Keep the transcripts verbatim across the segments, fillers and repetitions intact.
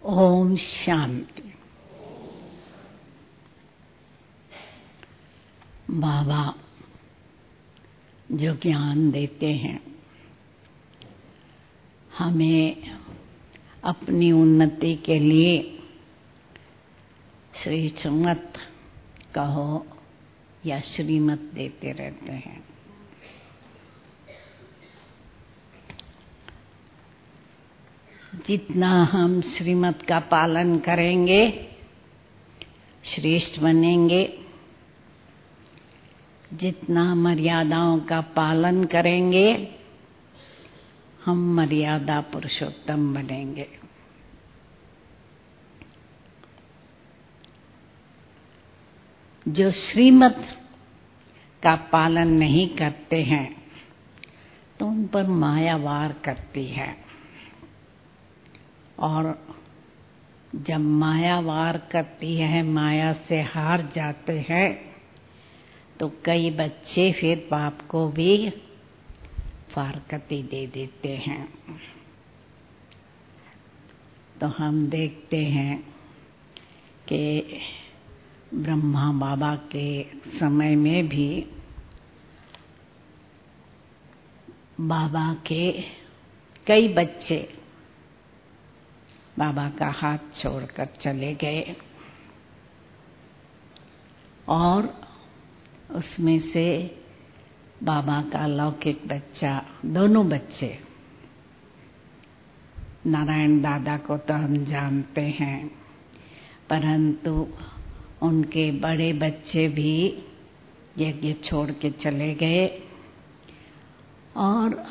ओम शांति। बाबा जो ज्ञान देते हैं हमें अपनी उन्नति के लिए, श्री श्रीमत कहो या श्रीमत देते रहते हैं। जितना हम श्रीमत का पालन करेंगे श्रेष्ठ बनेंगे, जितना मर्यादाओं का पालन करेंगे हम मर्यादा पुरुषोत्तम बनेंगे। जो श्रीमत का पालन नहीं करते हैं तो उन पर माया वार करती है, और जब माया वार करती है, माया से हार जाते हैं, तो कई बच्चे फिर बाप को भी फारकती दे देते हैं। तो हम देखते हैं कि ब्रह्मा बाबा के समय में भी बाबा के कई बच्चे बाबा का हाथ छोड़कर चले गए, और उसमें से बाबा का लौकिक बच्चा, दोनों बच्चे, नारायण दादा को तो हम जानते हैं, परंतु उनके बड़े बच्चे भी यज्ञ छोड़ के चले गए, और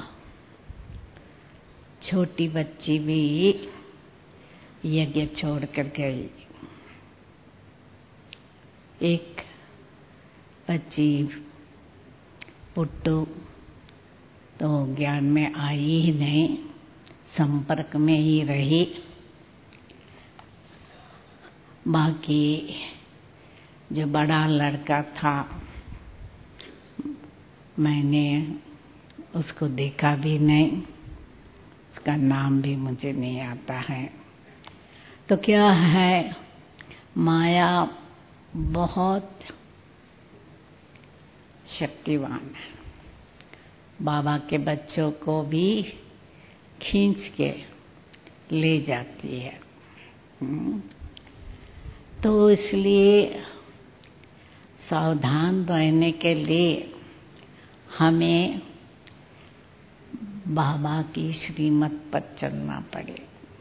छोटी बच्ची भी यज्ञ छोड़ कर गई। एक बच्ची पुट्टू तो ज्ञान में आई ही नहीं, संपर्क में ही रही। बाकी जो बड़ा लड़का था मैंने उसको देखा भी नहीं, उसका नाम भी मुझे नहीं आता है। तो क्या है, माया बहुत शक्तिवान है, बाबा के बच्चों को भी खींच के ले जाती है। तो इसलिए सावधान रहने के लिए हमें बाबा की श्रीमत पर चलना पड़े।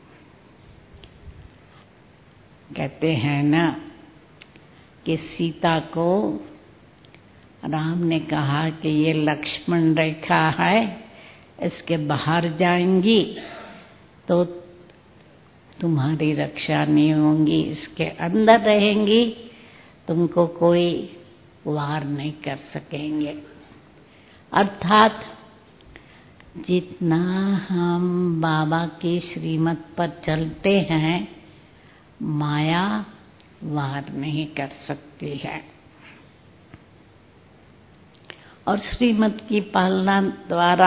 कहते हैं ना कि सीता को राम ने कहा कि ये लक्ष्मण रेखा है, इसके बाहर जाएंगी तो तुम्हारी रक्षा नहीं होगी, इसके अंदर रहेंगी तुमको कोई वार नहीं कर सकेंगे। अर्थात जितना हम बाबा की श्रीमत पर चलते हैं माया वार नहीं कर सकती है। और श्रीमत की पालना द्वारा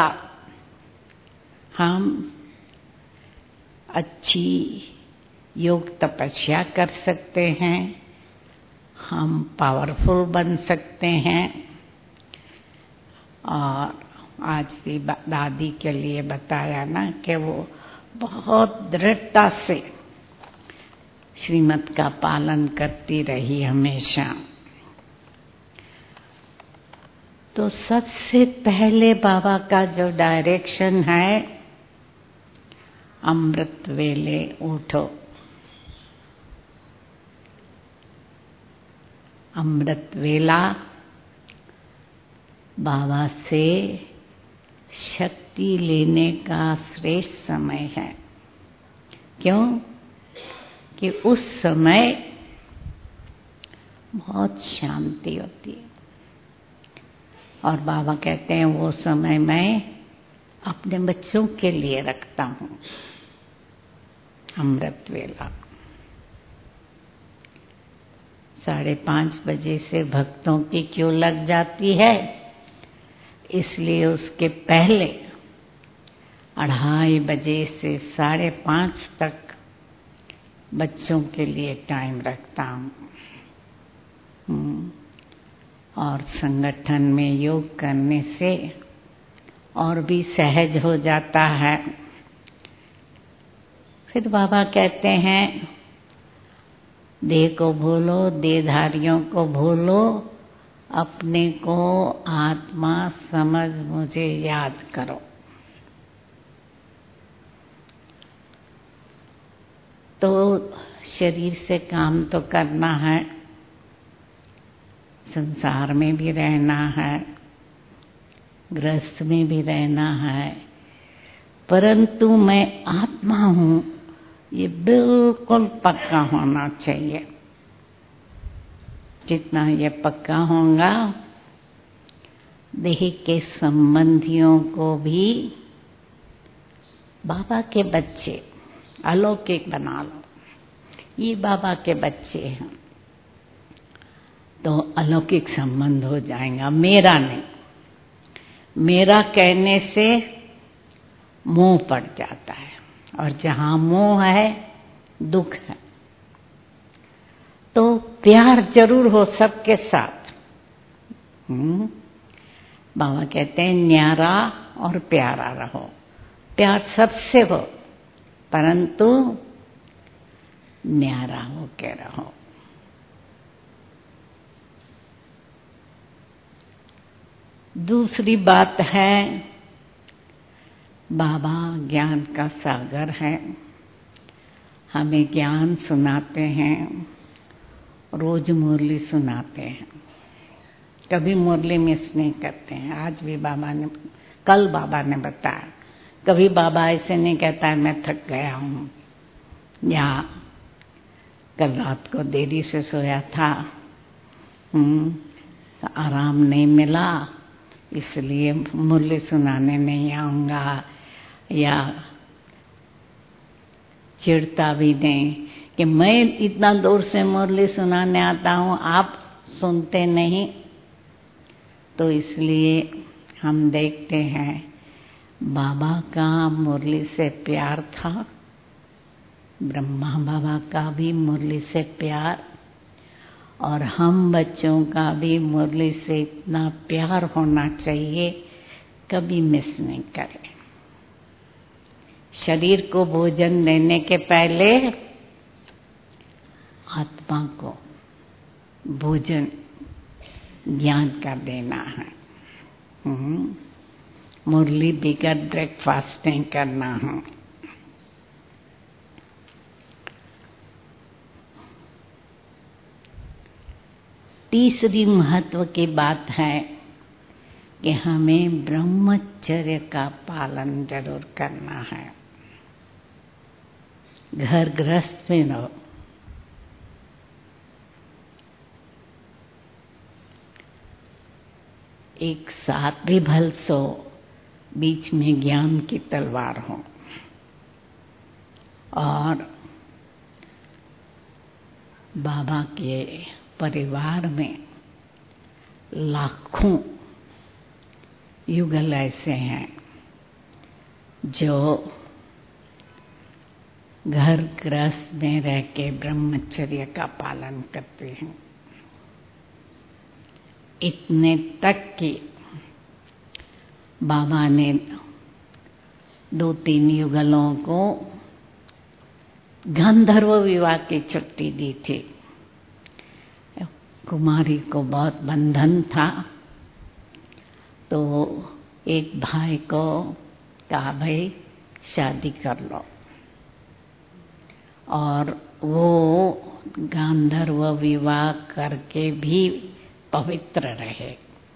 हम अच्छी योग तपस्या कर सकते हैं, हम पावरफुल बन सकते हैं। और आज भी दादी के लिए बताया ना कि वो बहुत दृढ़ता से श्रीमत का पालन करती रही हमेशा। तो सबसे पहले बाबा का जो डायरेक्शन है, अमृत वेले उठो। अमृत वेला बाबा से शक्ति लेने का श्रेष्ठ समय है। क्यों? कि उस समय बहुत शांति होती है, और बाबा कहते हैं वो समय मैं अपने बच्चों के लिए रखता हूँ। अमृत वेला साढ़े पांच बजे से भक्तों की क्यों लग जाती है, इसलिए उसके पहले अढ़ाई बजे से साढ़े पांच तक बच्चों के लिए टाइम रखता हूँ। और संगठन में योग करने से और भी सहज हो जाता है। फिर बाबा कहते हैं देह को भूलो, देहधारियों को भूलो, अपने को आत्मा समझ मुझे याद करो। तो शरीर से काम तो करना है, संसार में भी रहना है, गृहस्थ में भी रहना है, परंतु मैं आत्मा हूँ ये बिल्कुल पक्का होना चाहिए। जितना ये पक्का होगा, देह के संबंधियों को भी बाबा के बच्चे अलौकिक बना लो। ये बाबा के बच्चे हैं तो अलौकिक संबंध हो जाएगा। मेरा नहीं, मेरा कहने से मोह पड़ जाता है, और जहाँ मोह है दुख है। तो प्यार जरूर हो सबके साथ। हम्म बाबा कहते हैं न्यारा और प्यारा रहो। प्यार सबसे हो, परंतु न्यारा हो के रहो। दूसरी बात है, बाबा ज्ञान का सागर है, हमें ज्ञान सुनाते हैं, रोज मुरली सुनाते हैं, कभी मुरली मिस नहीं करते हैं। आज भी बाबा ने, कल बाबा ने बताया, कभी बाबा ऐसे नहीं कहता है मैं थक गया हूँ, या कल रात को देरी से सोया था, हम्म आराम नहीं मिला इसलिए मुरली सुनाने नहीं आऊँगा, या चिढ़ता भी नहीं कि मैं इतना दूर से मुरली सुनाने आता हूँ, आप सुनते नहीं। तो इसलिए हम देखते हैं बाबा का मुरली से प्यार था, ब्रह्मा बाबा का भी मुरली से प्यार, और हम बच्चों का भी मुरली से इतना प्यार होना चाहिए, कभी मिस नहीं करें। शरीर को भोजन देने के पहले आत्मा को भोजन ज्ञान का देना है। मुरली बिगड़ ब्रेकफास्ट नहीं करना है। तीसरी महत्व की बात है कि हमें ब्रह्मचर्य का पालन जरूर करना है। घर गृहस्थ में रहो, एक साथ भी भल सो, बीच में ज्ञान की तलवार हो। और बाबा के परिवार में लाखों युगल ऐसे हैं जो घर गृहस्थ में रह के ब्रह्मचर्य का पालन करते हैं, इतने तक कि बाबा ने दो तीन युगलों को गंधर्व विवाह की छुट्टी दी थी। कुमारी को बहुत बंधन था, तो एक भाई को कहा भाई शादी कर लो, और वो गांधर्व विवाह करके भी पवित्र रहे।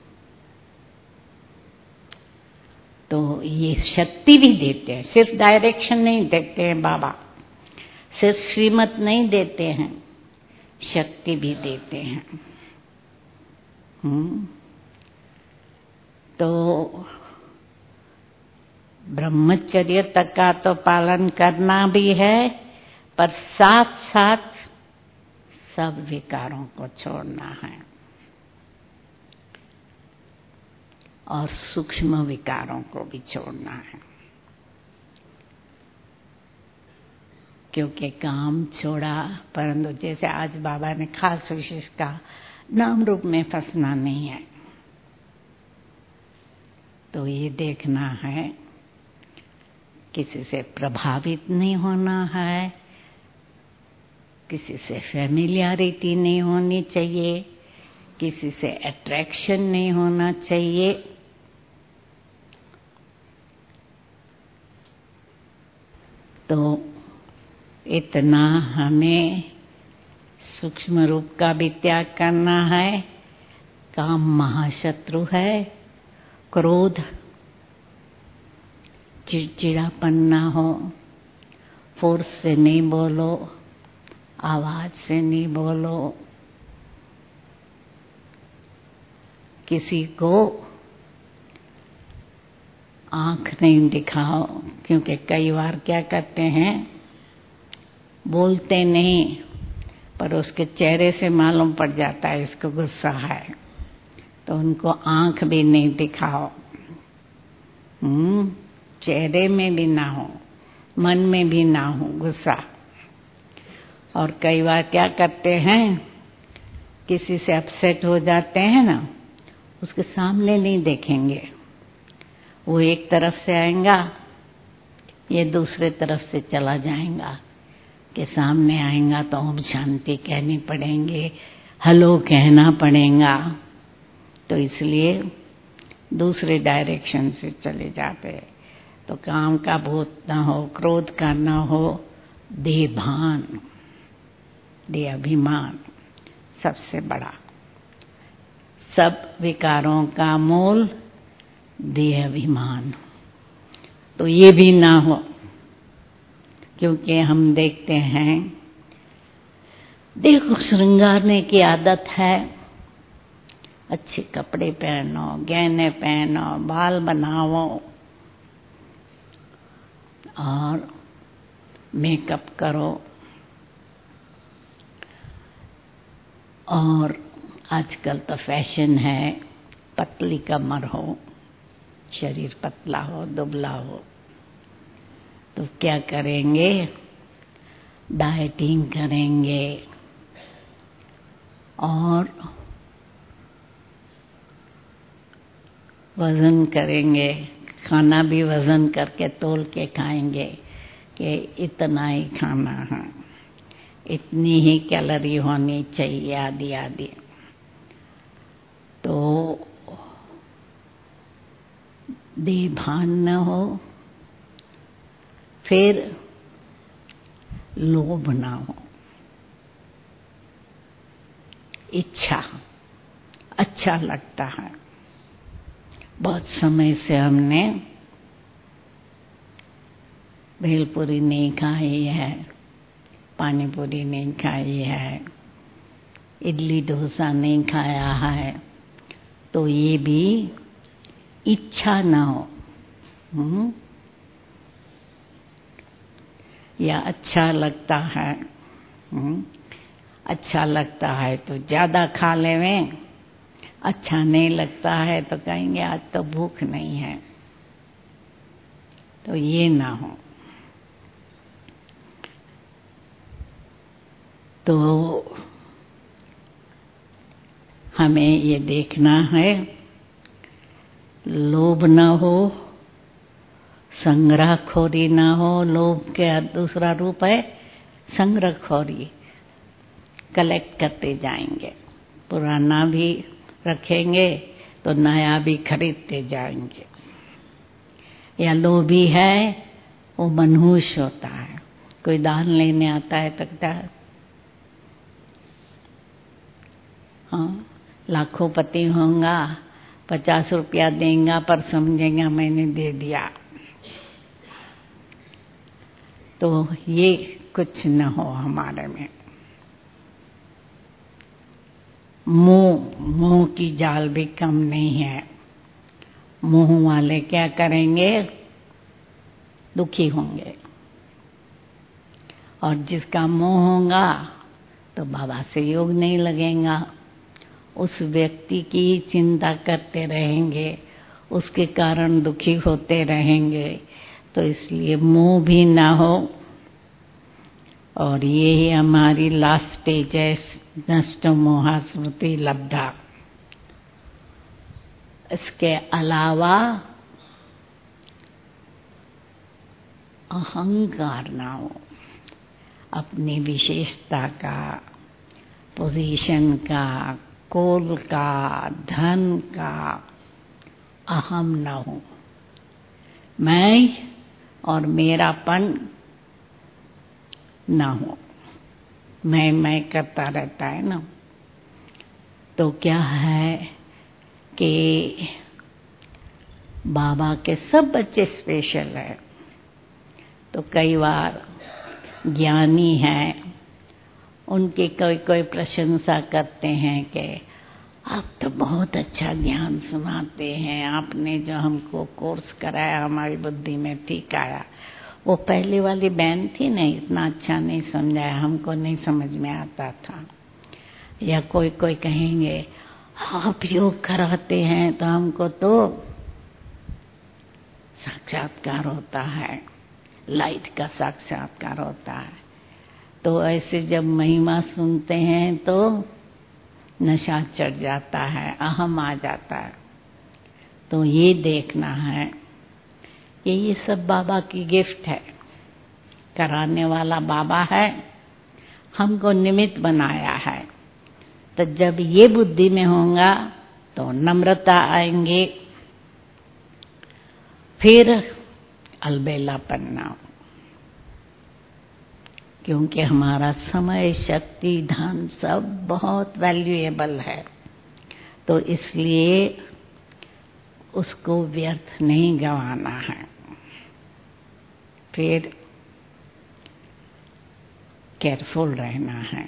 तो ये शक्ति भी देते हैं, सिर्फ डायरेक्शन नहीं देते हैं बाबा, सिर्फ श्रीमत नहीं देते हैं, शक्ति भी देते हैं। हम्म तो ब्रह्मचर्य तक का तो पालन करना भी है, पर साथ साथ सब विकारों को छोड़ना है, और सूक्ष्म विकारों को भी छोड़ना है। क्योंकि काम छोड़ा, परंतु जैसे आज बाबा ने खास विशेष कहा, नाम रूप में फंसना नहीं है। तो ये देखना है, किसी से प्रभावित नहीं होना है, किसी से फैमिलियरिटी नहीं होनी चाहिए, किसी से अट्रैक्शन नहीं होना चाहिए। तो इतना हमें सूक्ष्म रूप का भी त्याग करना है। काम महाशत्रु है। क्रोध, चिड़चिड़ापन ना हो, फोर्स से नहीं बोलो, आवाज से नहीं बोलो, किसी को आंख नहीं दिखाओ, क्योंकि कई बार क्या करते हैं, बोलते नहीं पर उसके चेहरे से मालूम पड़ जाता है इसको गुस्सा है, तो उनको आंख भी नहीं दिखाओ। हम्म चेहरे में भी ना हो, मन में भी ना हो गुस्सा। और कई बार क्या करते हैं, किसी से अपसेट हो जाते हैं ना, उसके सामने नहीं देखेंगे, वो एक तरफ से आएगा, ये दूसरे तरफ से चला जाएगा। के सामने आएगा तो ओम शांति कहनी पड़ेंगे, हेलो कहना पड़ेगा, तो इसलिए दूसरे डायरेक्शन से चले जाते। तो काम का भूत न हो, क्रोध का न हो, देह भान, देह अभिमान सबसे बड़ा। सब विकारों का मूल देह अभिमान, तो ये भी ना हो, क्योंकि हम देखते हैं देह को श्रृंगारने की आदत है। अच्छे कपड़े पहनो, गहने पहनो, बाल बनाओ और मेकअप करो। और आजकल तो फैशन है पतली कमर हो, शरीर पतला हो, दुबला हो, तो क्या करेंगे, डाइटिंग करेंगे और वजन करेंगे, खाना भी वजन करके तोल के खाएंगे कि इतना ही खाना है, इतनी ही कैलोरी होनी चाहिए, आदि आदि। तो देह भान न हो, फिर लोभ ना हो, इच्छा, अच्छा लगता है। बहुत समय से हमने भेलपुरी नहीं खाई है, पानी पूरी नहीं खाई है, इडली डोसा नहीं खाया है, तो ये भी इच्छा ना हो। हुँ? या अच्छा लगता है, हुँ? अच्छा लगता है तो ज्यादा खा लेवें, अच्छा नहीं लगता है तो कहेंगे आज तो भूख नहीं है, तो ये ना हो। तो हमें ये देखना है, लोभ न हो, संग्रहखोरी न हो। लोभ का दूसरा रूप है संग्रहखोरी, कलेक्ट करते जाएंगे, पुराना भी रखेंगे तो नया भी खरीदते जाएंगे। या लोभी है वो मनहूस होता है, कोई दान लेने आता है तो क्या, हाँ लाखों पति होगा, पचास रुपया देगा पर समझेगा मैंने दे दिया। तो ये कुछ न हो हमारे में। मोह, मोह की जाल भी कम नहीं है। मोह वाले क्या करेंगे, दुखी होंगे, और जिसका मोह होगा तो बाबा से योग नहीं लगेगा, उस व्यक्ति की चिंता करते रहेंगे, उसके कारण दुखी होते रहेंगे। तो इसलिए मोह भी ना हो, और ये ही हमारी लास्ट स्टेज है, नष्टो मोहा स्मृति लब्धा। इसके अलावा अहंकार ना हो, अपनी विशेषता का, पोजीशन का, कुल का, धन का अहम न हो। मैं और मेरापन ना हो। मैं मैं करता रहता है ना, तो क्या है कि बाबा के सब बच्चे स्पेशल है। तो कई बार ज्ञानी हैं, उनकी कोई कोई प्रशंसा करते हैं कि आप तो बहुत अच्छा ज्ञान सुनाते हैं, आपने जो हमको कोर्स कराया हमारी बुद्धि में ठीक आया। वो पहले वाली बहन थी ना, इतना अच्छा नहीं समझाया, हमको नहीं समझ में आता था। या कोई कोई कहेंगे आप योग कराते हैं तो हमको तो साक्षात्कार होता है, लाइट का साक्षात्कार होता है। तो ऐसे जब महिमा सुनते हैं तो नशा चढ़ जाता है, अहम आ जाता है। तो ये देखना है कि ये सब बाबा की गिफ्ट है, कराने वाला बाबा है, हमको निमित्त बनाया है। तो जब ये बुद्धि में होगा तो नम्रता आएंगे, फिर अलबेलापन ना हो, क्योंकि हमारा समय, शक्ति, धन सब बहुत वैल्यूएबल है। तो इसलिए उसको व्यर्थ नहीं गंवाना है। फिर केयरफुल रहना है,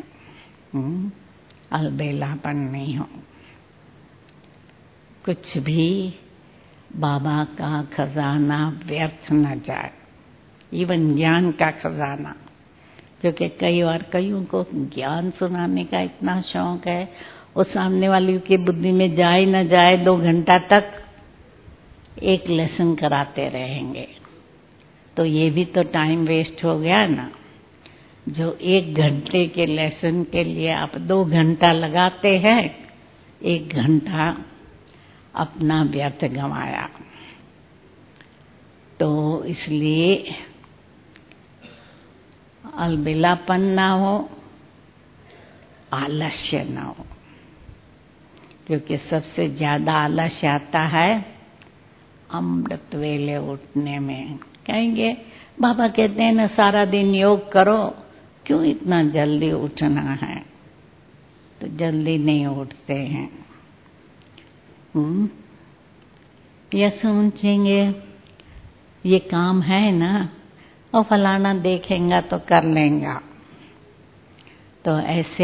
अलबेलापन नहीं हो। कुछ भी बाबा का खजाना व्यर्थ न जाए, इवन ज्ञान का खजाना। क्योंकि कई बार कईयों को ज्ञान सुनाने का इतना शौक है, वो सामने वाली की बुद्धि में जाए न जाए, दो घंटा तक एक लेसन कराते रहेंगे। तो ये भी तो टाइम वेस्ट हो गया ना। जो एक घंटे के लेसन के लिए आप दो घंटा लगाते हैं, एक घंटा अपना व्यर्थ गंवाया। तो इसलिए अलबेलापन ना हो, आलस्य ना हो। क्योंकि सबसे ज्यादा आलस्य आता है अमृत वेले उठने में। कहेंगे बाबा कहते हैं ना सारा दिन योग करो, क्यों इतना जल्दी उठना है? तो जल्दी नहीं उठते हैं। हम्म या समझेंगे ये काम है ना, और फलाना देखेंगा तो कर लेंगा। तो ऐसे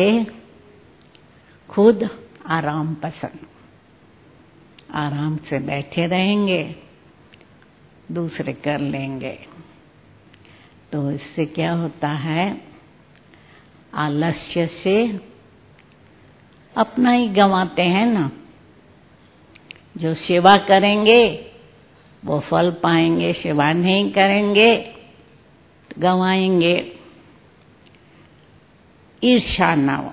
खुद आराम पसंद, आराम से बैठे रहेंगे, दूसरे कर लेंगे। तो इससे क्या होता है, आलस्य से अपना ही गंवाते हैं ना। जो सेवा करेंगे वो फल पाएंगे, सेवा नहीं करेंगे तो गंवाएंगे। ईर्ष्या ना हो।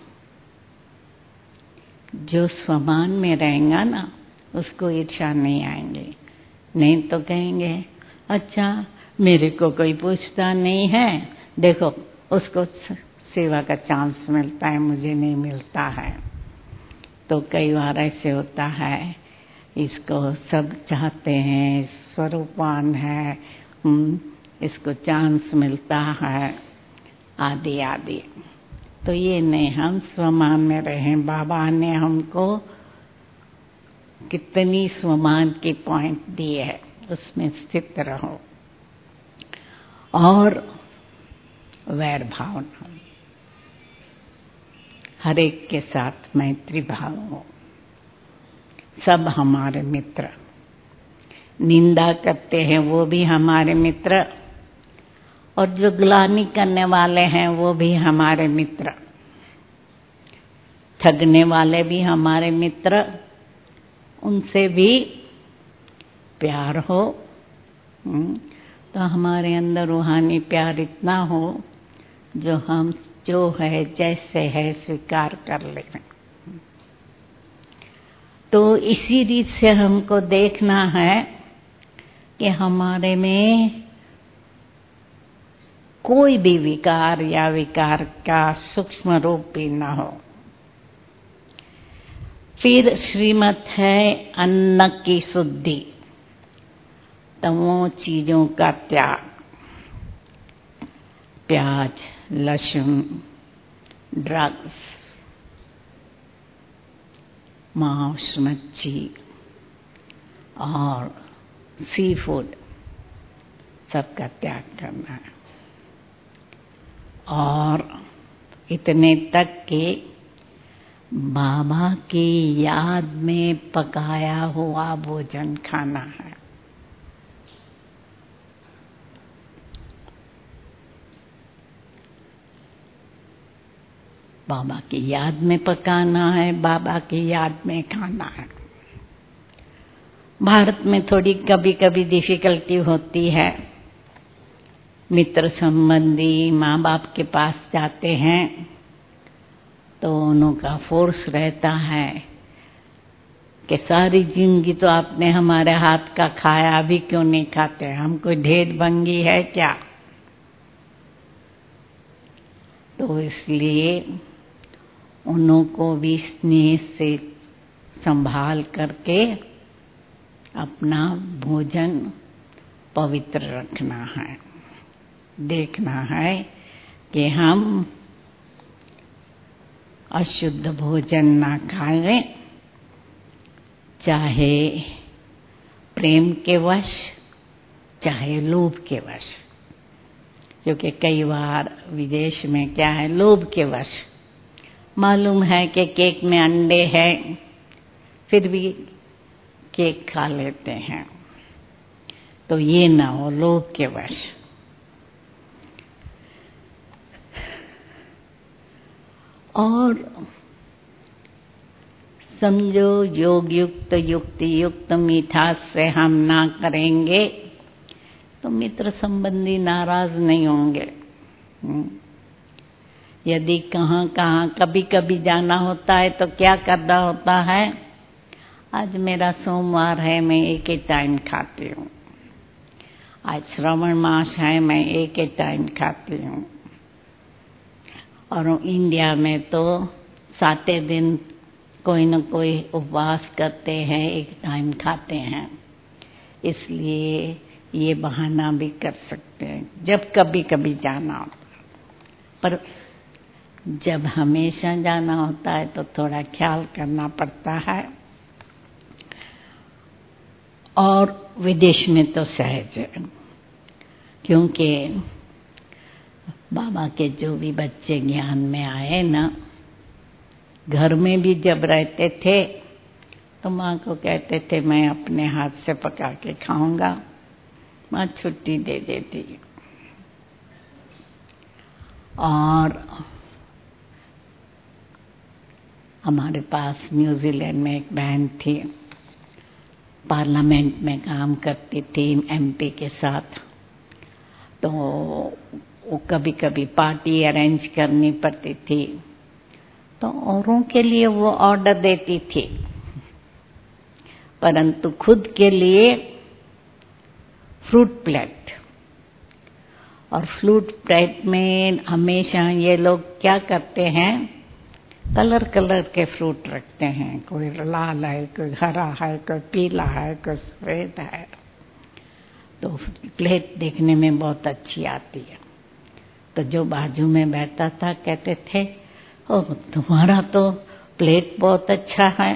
जो स्वमान में रहेगा ना, उसको ईर्ष्या नहीं आएंगे। नहीं तो कहेंगे अच्छा मेरे को कोई पूछता नहीं है, देखो उसको सेवा का चांस मिलता है, मुझे नहीं मिलता है। तो कई बार ऐसे होता है, इसको सब चाहते हैं, स्वरूपवान है, इसको चांस मिलता है, आदि आदि। तो ये नहीं, हम स्वमान में रहें। बाबा ने हमको कितनी स्वमान की पॉइंट दी है, उसमें स्थित रहो। और वैर भावना, हर एक के साथ मैत्री भाव हो। सब हमारे मित्र, निंदा करते हैं वो भी हमारे मित्र, और जो ग्लानि करने वाले हैं वो भी हमारे मित्र, ठगने वाले भी हमारे मित्र, उनसे भी प्यार हो। तो हमारे अंदर रूहानी प्यार इतना हो, जो हम जो है जैसे है स्वीकार कर लें। तो इसी रीत से हमको देखना है कि हमारे में कोई भी विकार या विकार का सूक्ष्म रूप भी न हो। फिर श्रीमत है अन्न की शुद्धि, तमो चीजों का त्याग, प्याज, लहसुन, ड्रग्स, मांस, मच्छी और सी फूड सबका त्याग करना है। और इतने तक कि बाबा की याद में पकाया हुआ भोजन खाना है। बाबा की याद में पकाना है, बाबा की याद में खाना है। भारत में थोड़ी कभी कभी डिफिकल्टी होती है। मित्र संबंधी माँ बाप के पास जाते हैं तो उनका फोर्स रहता है कि सारी जिंदगी तो आपने हमारे हाथ का खाया, अभी क्यों नहीं खाते? हम कोई ढेर भंगी है क्या? तो इसलिए उन्हों को भी स्नेह से संभाल करके अपना भोजन पवित्र रखना है। देखना है कि हम अशुद्ध भोजन ना खाएं, चाहे प्रेम के वश, चाहे लोभ के वश। क्योंकि कई बार विदेश में क्या है, लोभ के वश मालूम है कि केक में अंडे हैं, फिर भी केक खा लेते हैं। तो ये ना हो, लोभ के वश। और समझो योग युक्त युक्ति युक्त मिठास से हम ना करेंगे तो मित्र संबंधी नाराज नहीं होंगे। यदि कहाँ कहाँ कभी कभी जाना होता है तो क्या करना होता है, आज मेरा सोमवार है, मैं एक ही टाइम खाती हूँ। आज श्रावण मास है, मैं एक ही टाइम खाती हूँ। और इंडिया में तो साते दिन कोई न कोई उपवास करते हैं, एक टाइम खाते हैं। इसलिए ये बहाना भी कर सकते हैं जब कभी कभी जाना होता। पर जब हमेशा जाना होता है तो थोड़ा ख्याल करना पड़ता है। और विदेश में तो सहज है, क्योंकि बाबा के जो भी बच्चे ज्ञान में आए ना, घर में भी जब रहते थे तो माँ को कहते थे मैं अपने हाथ से पका के खाऊंगा, माँ छुट्टी दे देती। और हमारे पास न्यूजीलैंड में एक बहन थी, पार्लियामेंट में काम करती थी एमपी के साथ। तो वो कभी कभी पार्टी अरेंज करनी पड़ती थी तो औरों के लिए वो ऑर्डर देती थी, परंतु खुद के लिए फ्रूट प्लेट। और फ्रूट प्लेट में हमेशा ये लोग क्या करते हैं, कलर कलर के फ्रूट रखते हैं। कोई लाल है, कोई हरा है, कोई पीला है, कोई सफेद है। तो प्लेट देखने में बहुत अच्छी आती है। तो जो बाजू में बैठा था कहते थे, ओ तुम्हारा तो प्लेट बहुत अच्छा है।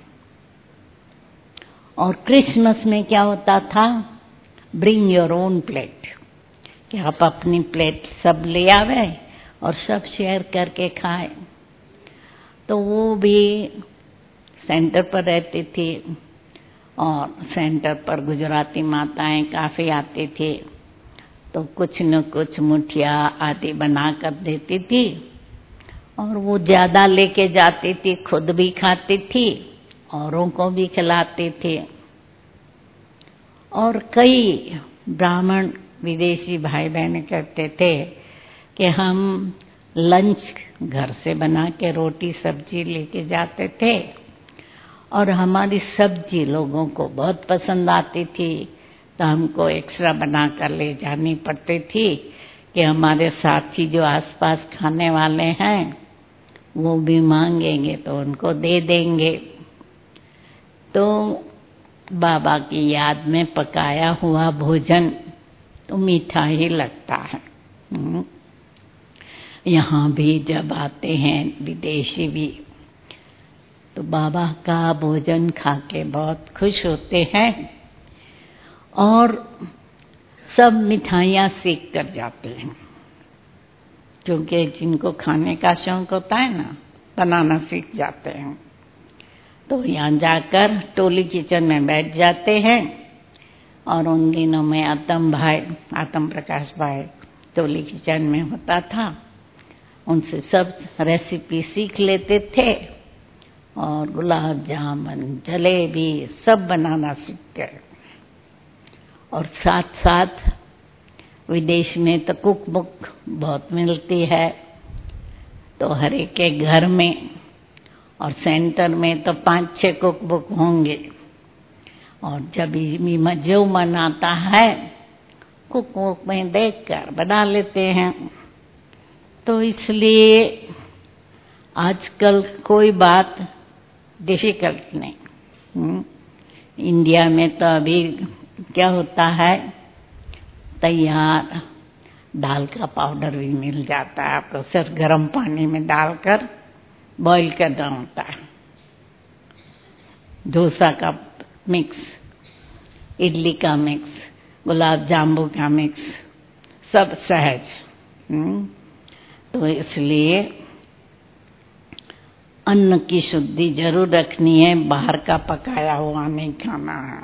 और क्रिसमस में क्या होता था, ब्रिंग योर ओन प्लेट, कि आप अपनी प्लेट सब ले आवे और सब शेयर करके खाए। तो वो भी सेंटर पर रहती थी और सेंटर पर गुजराती माताएं काफी आती थी, तो कुछ न कुछ मुठिया आदि बना कर देती थी और वो ज्यादा लेके जाती थी, खुद भी खाती थी, औरों को भी खिलाती थी। और कई ब्राह्मण विदेशी भाई बहन कहते थे कि हम लंच घर से बना के रोटी सब्जी लेके जाते थे और हमारी सब्जी लोगों को बहुत पसंद आती थी, तो हमको एक्स्ट्रा बना कर ले जानी पड़ती थी कि हमारे साथी जो आसपास खाने वाले हैं वो भी मांगेंगे तो उनको दे देंगे। तो बाबा की याद में पकाया हुआ भोजन तो मीठा ही लगता है। यहाँ भी जब आते हैं विदेशी भी तो बाबा का भोजन खा के बहुत खुश होते हैं और सब मिठाइयाँ सीख कर जाते हैं, क्योंकि जिनको खाने का शौक होता है ना, बनाना सीख जाते हैं। तो यहाँ जाकर टोली किचन में बैठ जाते हैं और उन दिनों में आतम भाई आतम प्रकाश भाई टोली किचन में होता था, उनसे सब रेसिपी सीख लेते थे और गुलाब जामुन जलेबी सब बनाना सीख गए। और साथ साथ विदेश में तो कुक बुक बहुत मिलती है, तो हर एक के घर में और सेंटर में तो पांच छह कुक बुक होंगे और जब भी जो मन आता है कुक बुक में देखकर बना लेते हैं। तो इसलिए आजकल कोई बात डिफिकल्ट नहीं। हुँ? इंडिया में तो अभी क्या होता है, तैयार दाल का पाउडर भी मिल जाता है, आपको सिर्फ गर्म पानी में डालकर बॉईल करना होता है। डोसा का मिक्स, इडली का मिक्स, गुलाब जामुन का मिक्स, सब सहज। हुँ? तो इसलिए अन्न की शुद्धि जरूर रखनी है, बाहर का पकाया हुआ नहीं खाना है।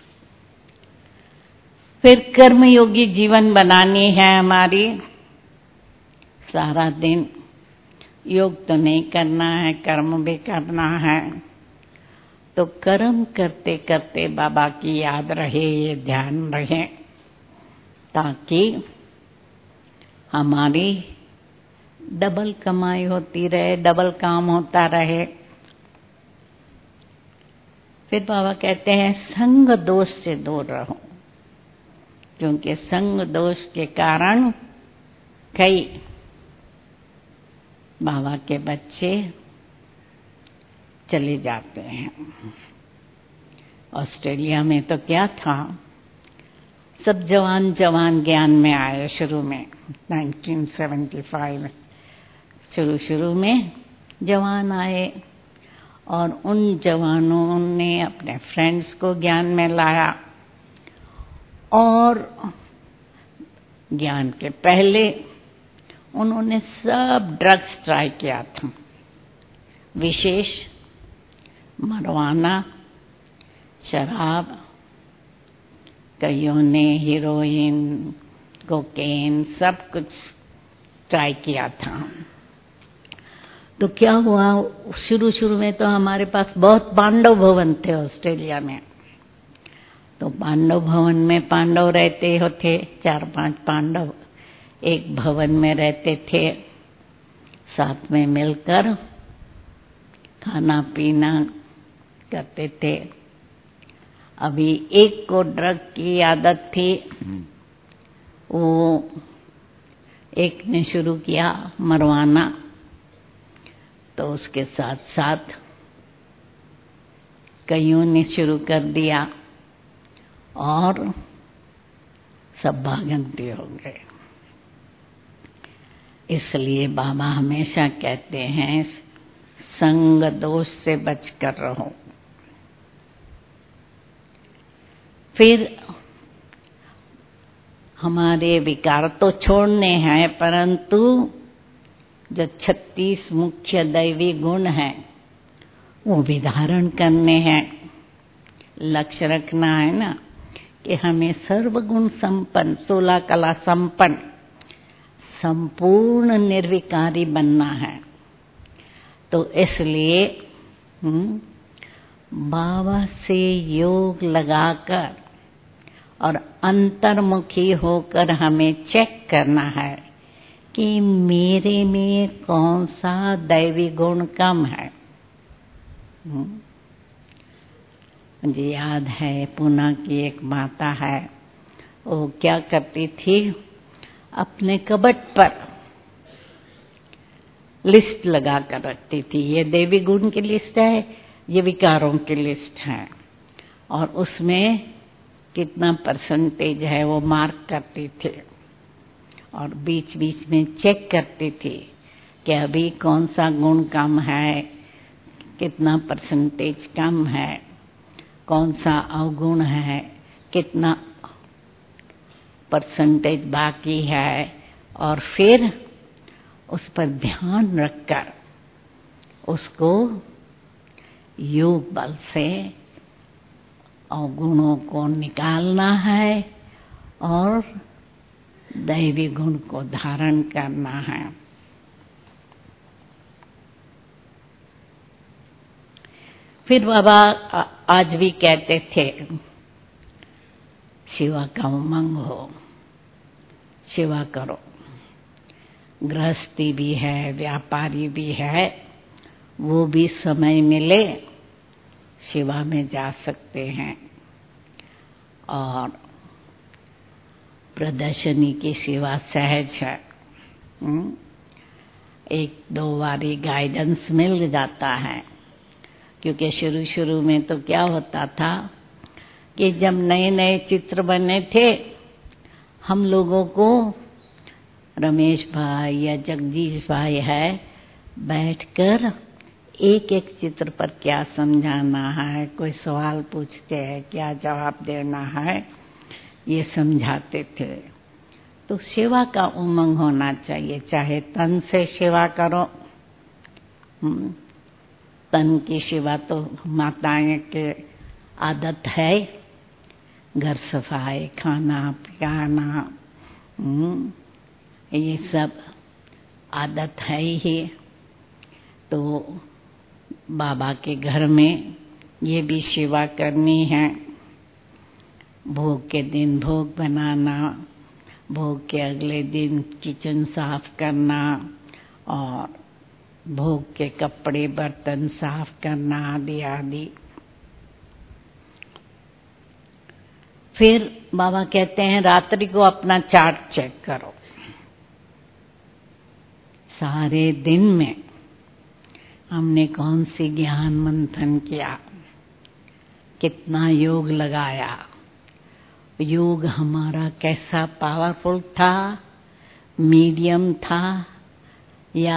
फिर कर्मयोगी जीवन बनानी है हमारी। सारा दिन योग तो नहीं करना है, कर्म भी करना है। तो कर्म करते करते बाबा की याद रहे, ये ध्यान रहे, ताकि हमारी डबल कमाई होती रहे, डबल काम होता रहे। फिर बाबा कहते हैं संग दोष से दूर रहो, क्योंकि संग दोष के कारण कई बाबा के बच्चे चले जाते हैं। ऑस्ट्रेलिया में तो क्या था, सब जवान जवान ज्ञान में आए शुरू में, नाइनटीन सेवेंटी फाइव शुरू शुरू में जवान आए और उन जवानों ने अपने फ्रेंड्स को ज्ञान में लाया। और ज्ञान के पहले उन्होंने सब ड्रग्स ट्राई किया था, विशेष मरवाना, शराब, कईयों ने हीरोइन, कोकेन, सब कुछ ट्राई किया था। तो क्या हुआ, शुरू शुरू में तो हमारे पास बहुत पांडव भवन थे ऑस्ट्रेलिया में। तो पांडव भवन में पांडव रहते होते, चार पांच पांडव एक भवन में रहते थे, साथ में मिलकर खाना पीना करते थे। अभी एक को ड्रग की आदत थी, वो एक ने शुरू किया मरवाना, तो उसके साथ साथ कईयों ने शुरू कर दिया और सब भागंती हो गए। इसलिए बाबा हमेशा कहते हैं संग दोष से बचकर रहो। फिर हमारे विकार तो छोड़ने हैं, परंतु जो छत्तीस मुख्य दैवी गुण हैं वो भी धारण करने हैं। लक्ष्य रखना है ना कि हमें सर्वगुण संपन्न, सोलह कला संपन्न, संपूर्ण निर्विकारी बनना है। तो इसलिए बाबा से योग लगाकर और अंतर्मुखी होकर हमें चेक करना है कि मेरे में कौन सा दैवी गुण कम है। मुझे याद है पूना की एक माता है, वो क्या करती थी, अपने कबट पर लिस्ट लगा कर रखती थी, ये देवी गुण की लिस्ट है, ये विकारों की लिस्ट है, और उसमें कितना परसेंटेज है वो मार्क करती थी, और बीच बीच में चेक करती थी कि अभी कौन सा गुण कम है, कितना परसेंटेज कम है, कौन सा अवगुण है, कितना परसेंटेज बाकी है, और फिर उस पर ध्यान रखकर उसको योग बल से अवगुणों को निकालना है और दैवी गुण को धारण करना है। फिर बाबा आज भी कहते थे, सेवा का उमंग हो, सेवा करो। गृहस्थी भी है, व्यापारी भी है, वो भी समय मिले सेवा में जा सकते हैं। और प्रदर्शनी की सेवा सहज है, एक दो बारी गाइडेंस मिल जाता है, क्योंकि शुरू शुरू में तो क्या होता था कि जब नए नए चित्र बने थे, हम लोगों को रमेश भाई या जगदीश भाई है बैठकर एक एक चित्र पर क्या समझाना है, कोई सवाल पूछते हैं क्या जवाब देना है, ये समझाते थे। तो सेवा का उमंग होना चाहिए, चाहे तन से सेवा करो, तन की सेवा तो माताएं के आदत है, घर सफाई, खाना पकाना, ये सब आदत है ही। तो बाबा के घर में ये भी सेवा करनी है, भोग के दिन भोग बनाना, भोग के अगले दिन किचन साफ करना, और भोग के कपड़े बर्तन साफ करना आदि आदि। फिर बाबा कहते हैं रात्रि को अपना चार्ट चेक करो, सारे दिन में हमने कौन सी ज्ञान मंथन किया, कितना योग लगाया, योग हमारा कैसा पावरफुल था, मीडियम था या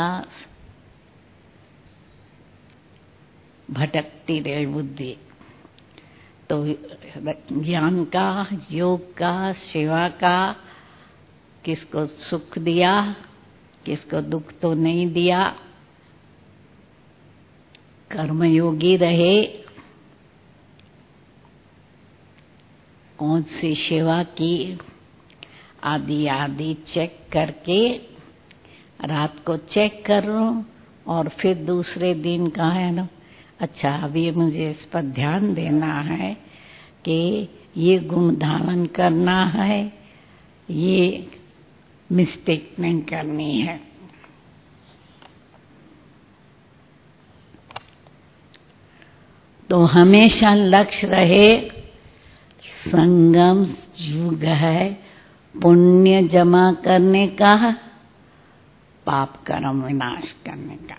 भटकती रही बुद्धि। तो ज्ञान का, योग का, सेवा का किसको सुख दिया, किसको दुख तो नहीं दिया, कर्मयोगी रहे, कौन सी सेवा की, आदि आदि चेक करके रात को चेक करो, और फिर दूसरे दिन का है ना, अच्छा अभी मुझे इस पर ध्यान देना है कि ये गुण धारण करना है, ये मिस्टेक नहीं करनी है। तो हमेशा लक्ष्य रहे, संगम युग है पुण्य जमा करने का, पाप कर्म विनाश करने का।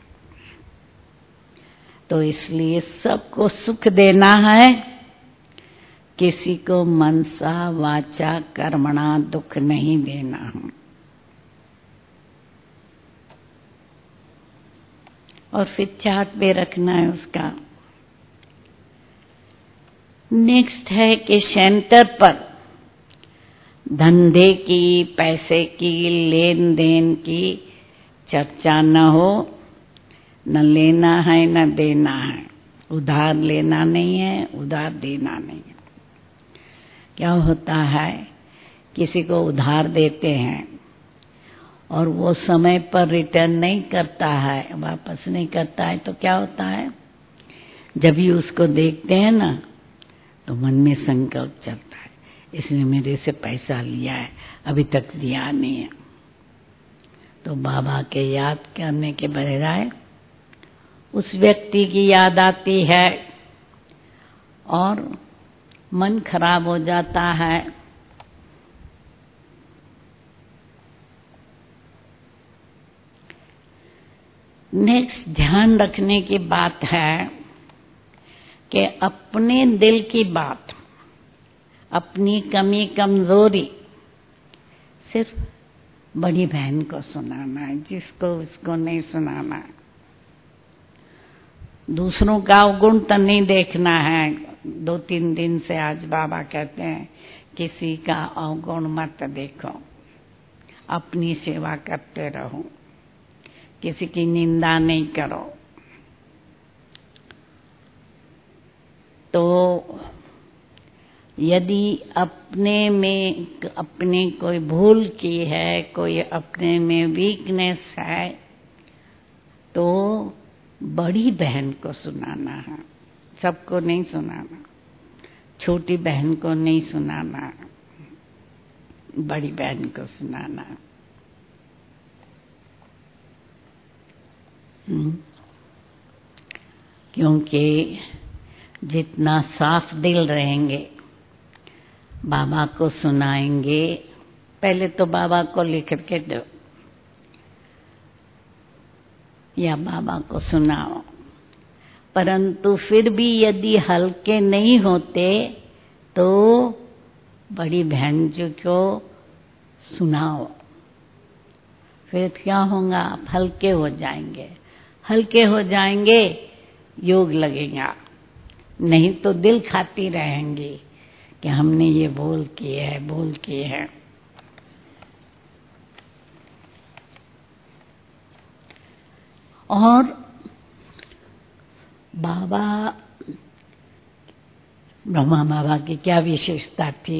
तो इसलिए सबको सुख देना है, किसी को मनसा वाचा कर्मणा दुख नहीं देना है। और फिर चार्ट पे रखना है उसका। नेक्स्ट है कि सेंटर पर धंधे की, पैसे की, लेन देन की चर्चा न हो, न लेना है न देना है, उधार लेना नहीं है, उधार देना नहीं है। क्या होता है, किसी को उधार देते हैं और वो समय पर रिटर्न नहीं करता है, वापस नहीं करता है, तो क्या होता है, जब भी उसको देखते हैं ना तो मन में संकल्प चलता है, इसने मेरे से पैसा लिया है अभी तक दिया नहीं है। तो बाबा के याद करने के बजाय उस व्यक्ति की याद आती है और मन खराब हो जाता है। नेक्स्ट ध्यान रखने की बात है कि अपने दिल की बात, अपनी कमी कमजोरी सिर्फ बड़ी बहन को सुनाना है, जिसको उसको नहीं सुनाना है। दूसरों का अवगुण तो नहीं देखना है। दो तीन दिन से आज बाबा कहते हैं किसी का अवगुण मत देखो, अपनी सेवा करते रहो, किसी की निंदा नहीं करो। तो यदि अपने में अपने कोई भूल की है, कोई अपने में वीकनेस है, तो बड़ी बहन को सुनाना है, सबको नहीं सुनाना। छोटी बहन को नहीं सुनाना, बड़ी बहन को सुनाना। क्योंकि जितना साफ दिल रहेंगे, बाबा को सुनाएंगे। पहले तो बाबा को लिख के दो या बाबा को सुनाओ, परंतु फिर भी यदि हल्के नहीं होते तो बड़ी बहन जी को सुनाओ। फिर क्या होगा, आप हल्के हो जाएंगे। हल्के हो जाएंगे, योग लगेगा। नहीं तो दिल खाती रहेंगी कि हमने ये भूल की है, भूल की है। और बाबा, ब्रह्मा बाबा की क्या विशेषता थी?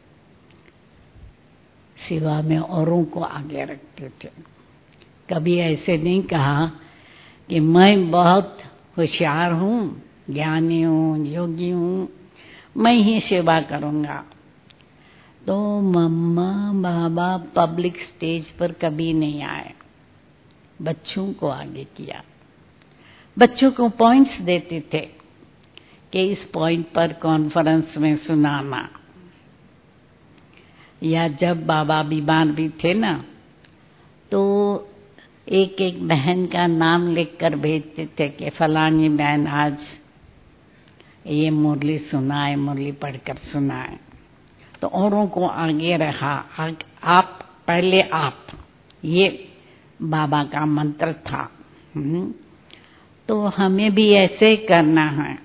सेवा में औरों को आगे रखते थे। कभी ऐसे नहीं कहा कि मैं बहुत होशियार हूँ, ज्ञानी हूँ, योगी हूँ, मैं ही सेवा करूँगा। तो मम्मा बाबा पब्लिक स्टेज पर कभी नहीं आए, बच्चों को आगे किया। बच्चों को पॉइंट्स देते थे कि इस पॉइंट पर कॉन्फ्रेंस में सुनाना। या जब बाबा बीमार भी थे ना, तो एक एक बहन का नाम लिखकर भेजते थे कि फलानी बहन आज ये मुरली सुनाए, मुरली पढ़कर सुनाए। तो औरों को आगे रहा, आप पहले आप, ये बाबा का मंत्र था। तो हमें भी ऐसे करना है,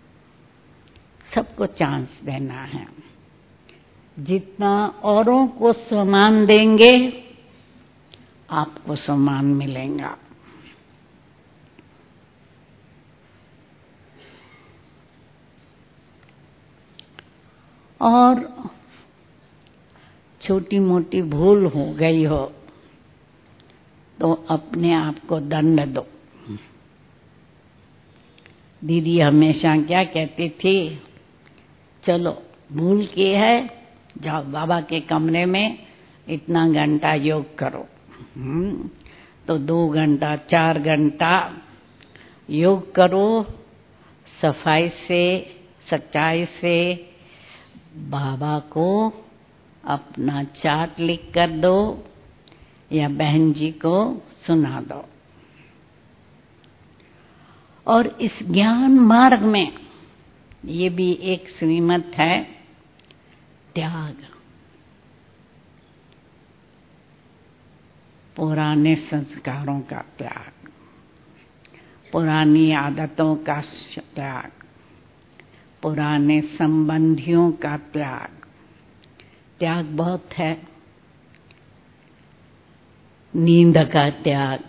सबको चांस देना है। जितना औरों को सम्मान देंगे, आपको सम्मान मिलेगा। और छोटी मोटी भूल हो गई हो तो अपने आप को दंड दो। दीदी हमेशा क्या कहती थी, चलो भूल की है, जाओ बाबा के कमरे में इतना घंटा योग करो। तो दो घंटा चार घंटा योग करो, सफाई से, सच्चाई से बाबा को अपना चार्ट लिख कर दो या बहन जी को सुना दो। और इस ज्ञान मार्ग में ये भी एक श्रीमत है, त्याग। पुराने संस्कारों का त्याग, पुरानी आदतों का त्याग, पुराने संबंधियों का त्याग। त्याग बहुत है। नींद का त्याग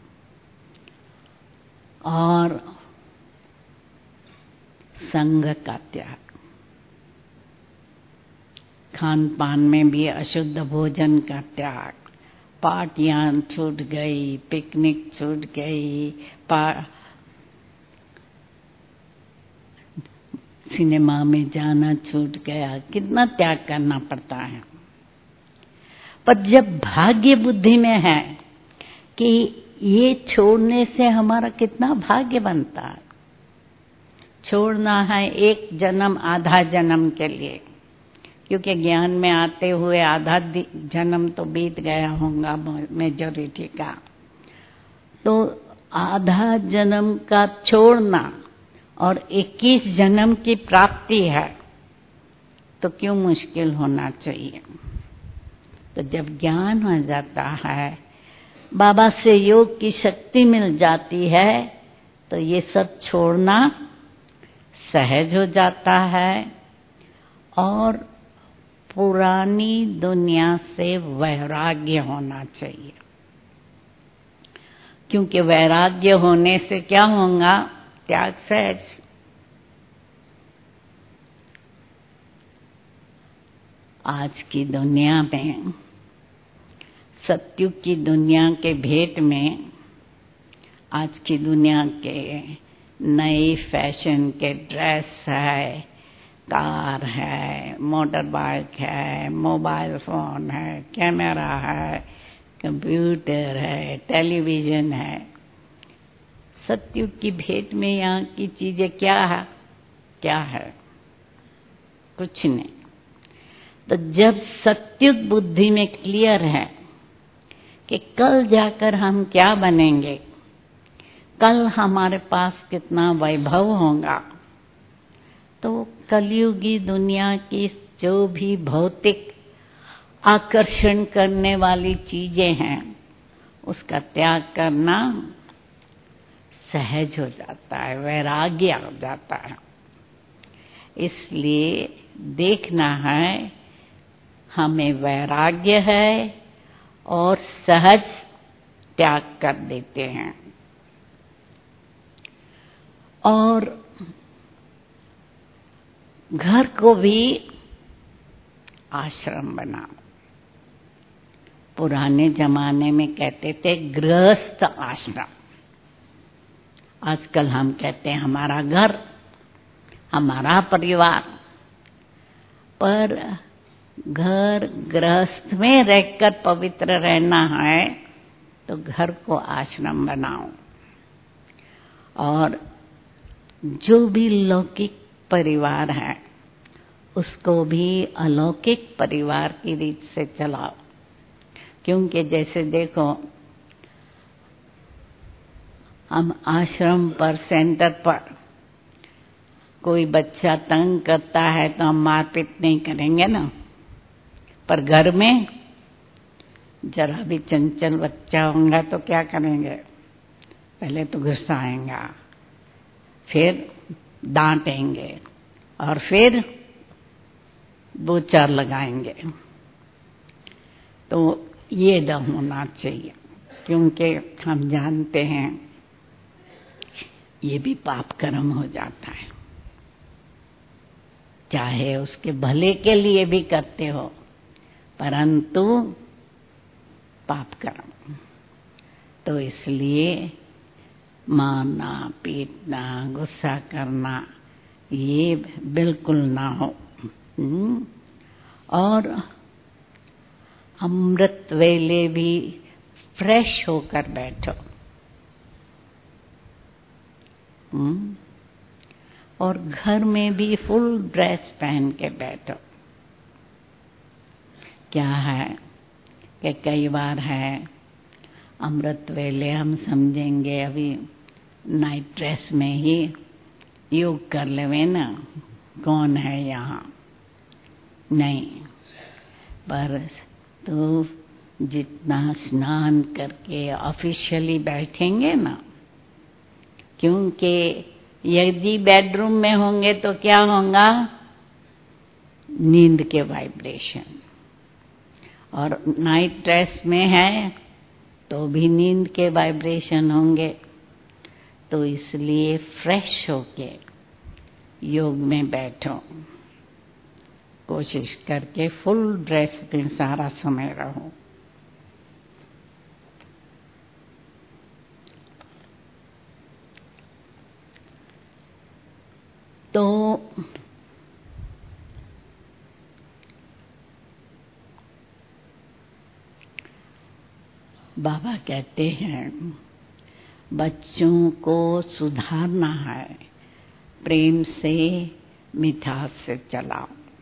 और संग का त्याग। खान पान में भी अशुद्ध भोजन का त्याग। पार्टियां छूट गई, पिकनिक छूट गई, सिनेमा में जाना छूट गया। कितना त्याग करना पड़ता है। पर जब भाग्य बुद्धि में है कि ये छोड़ने से हमारा कितना भाग्य बनता है। छोड़ना है एक जन्म आधा जन्म के लिए, क्योंकि ज्ञान में आते हुए आधा जन्म तो बीत गया होगा मेजॉरिटी का। तो आधा जन्म का छोड़ना और इक्कीस जन्म की प्राप्ति है, तो क्यों मुश्किल होना चाहिए। तो जब ज्ञान हो जाता है, बाबा से योग की शक्ति मिल जाती है, तो ये सब छोड़ना सहज हो जाता है और पुरानी दुनिया से वैराग्य होना चाहिए। क्योंकि वैराग्य होने से क्या होगा, त्याग सहज। आज की दुनिया में, सत्युग की दुनिया के भेंट में, आज की दुनिया के नए फैशन के ड्रेस है, कार है, मोटर बाइक है, मोबाइल फोन है, कैमरा है, कंप्यूटर है, टेलीविजन है। सत्युग की भेंट में यहाँ की चीजें क्या है, क्या है? कुछ नहीं। तो जब सत्युग बुद्धि में क्लियर है कि कल जाकर हम क्या बनेंगे, कल हमारे पास कितना वैभव होगा, तो कलयुगी दुनिया की जो भी भौतिक आकर्षण करने वाली चीजें हैं, उसका त्याग करना सहज हो जाता है, वैराग्य हो जाता है। इसलिए देखना है हमें वैराग्य है और सहज त्याग कर देते हैं। और घर को भी आश्रम बनाओ। पुराने जमाने में कहते थे गृहस्थ आश्रम, आजकल हम कहते हैं हमारा घर, हमारा परिवार। पर घर गृहस्थ में रहकर पवित्र रहना है, तो घर को आश्रम बनाओ। और जो भी लौकिक परिवार है, उसको भी अलौकिक परिवार की रीत से चलाओ। क्योंकि जैसे देखो, हम आश्रम पर, सेंटर पर कोई बच्चा तंग करता है तो हम मारपीट नहीं करेंगे ना। पर घर में जरा भी चंचल बच्चा होगा तो क्या करेंगे, पहले तो गुस्साएंगा, फिर डांटेंगे और फिर दो चार लगाएंगे। तो ये न होना चाहिए, क्योंकि हम जानते हैं ये भी पाप कर्म हो जाता है। चाहे उसके भले के लिए भी करते हो, परंतु पाप कर्म। तो इसलिए मारना, पीटना, गुस्सा करना ये बिल्कुल ना हो। और अमृत वेले भी फ्रेश होकर बैठो। और घर में भी फुल ड्रेस पहन के बैठो। क्या है कि कई बार है अमृत वेले हम समझेंगे अभी नाइट ड्रेस में ही योग कर लेवे ना, कौन है यहाँ, नहीं। पर तो जितना स्नान करके ऑफिशियली बैठेंगे ना, क्योंकि यदि बेडरूम में होंगे तो क्या होगा, नींद के वाइब्रेशन, और नाइट ड्रेस में है तो भी नींद के वाइब्रेशन होंगे। तो इसलिए फ्रेश होके योग में बैठो, कोशिश करके फुल ड्रेस में सारा समय रहो। तो बाबा कहते हैं बच्चों को सुधारना है, प्रेम से मिठास से चलाओ।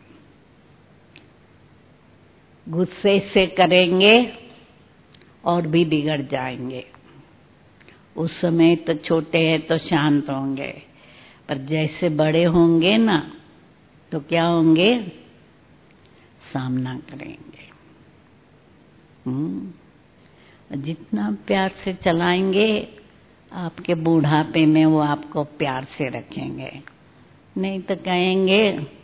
गुस्से से करेंगे और भी बिगड़ जाएंगे। उस समय तो छोटे हैं तो शांत होंगे, पर जैसे बड़े होंगे ना तो क्या होंगे, सामना करेंगे। हम्म जितना प्यार से चलाएंगे आपके बूढ़ापे में वो आपको प्यार से रखेंगे। नहीं तो कहेंगे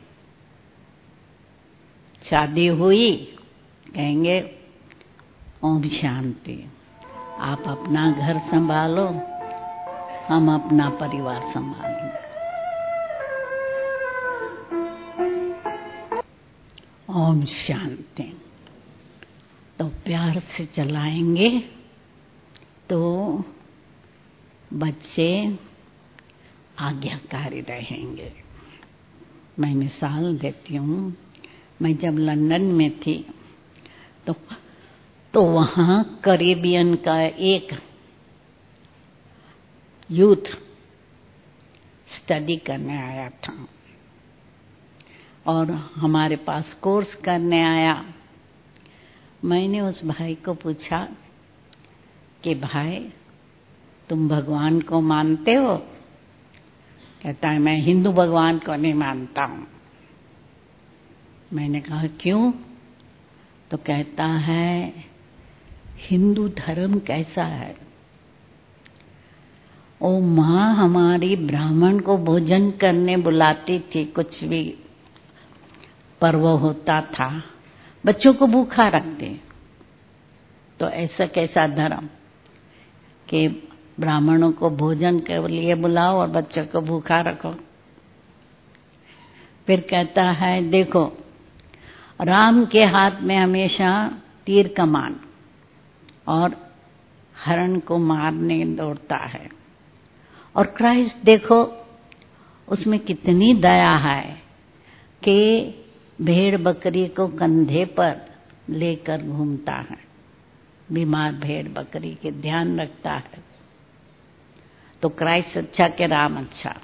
शादी हुई, कहेंगे ओम शांति, आप अपना घर संभालो, हम अपना परिवार संभालेंगे। ओम शांति। तो प्यार से चलाएंगे तो बच्चे आज्ञाकारी रहेंगे। मैं मिसाल देती हूँ, मैं जब लंदन में थी तो तो वहाँ कैरेबियन का एक यूथ स्टडी करने आया था और हमारे पास कोर्स करने आया। मैंने उस भाई को पूछा कि भाई तुम भगवान को मानते हो? कहता है मैं हिंदू भगवान को नहीं मानता हूँ। मैंने कहा क्यों? तो कहता है हिंदू धर्म कैसा है? ओ माँ हमारी ब्राह्मण को भोजन करने बुलाती थी, कुछ भी पर्व होता था बच्चों को भूखा रखते। तो ऐसा कैसा धर्म कि ब्राह्मणों को भोजन के लिए बुलाओ और बच्चों को भूखा रखो? फिर कहता है देखो राम के हाथ में हमेशा तीर कमान और हरण को मारने दौड़ता है, और क्राइस्ट देखो उसमें कितनी दया है कि भेड़ बकरी को कंधे पर लेकर घूमता है, बीमार भेड़ बकरी के ध्यान रखता है। तो क्राइस्ट अच्छा के राम अच्छा।